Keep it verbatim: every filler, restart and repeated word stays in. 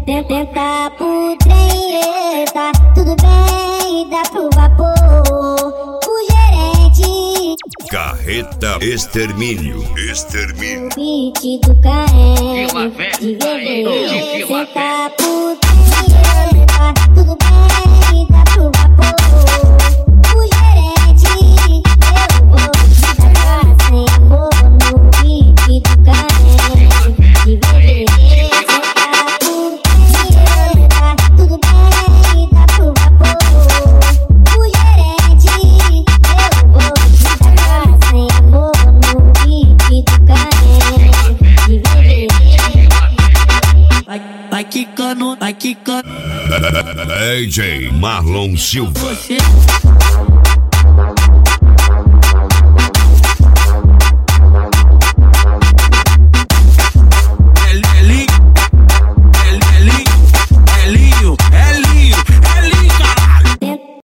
Tenta pro trem, eita, tudo bem, dá pro vapor. O gerente Carreta Extermínio, Extermínio. o beat do carré de bebê. Tenta pro trem, eita, tudo bem, dá pro vapor. O gerente eu vou tacar sem amor no beat do carré de bebê. Vai quicando, vai quicando. D J Marlon Silva. Você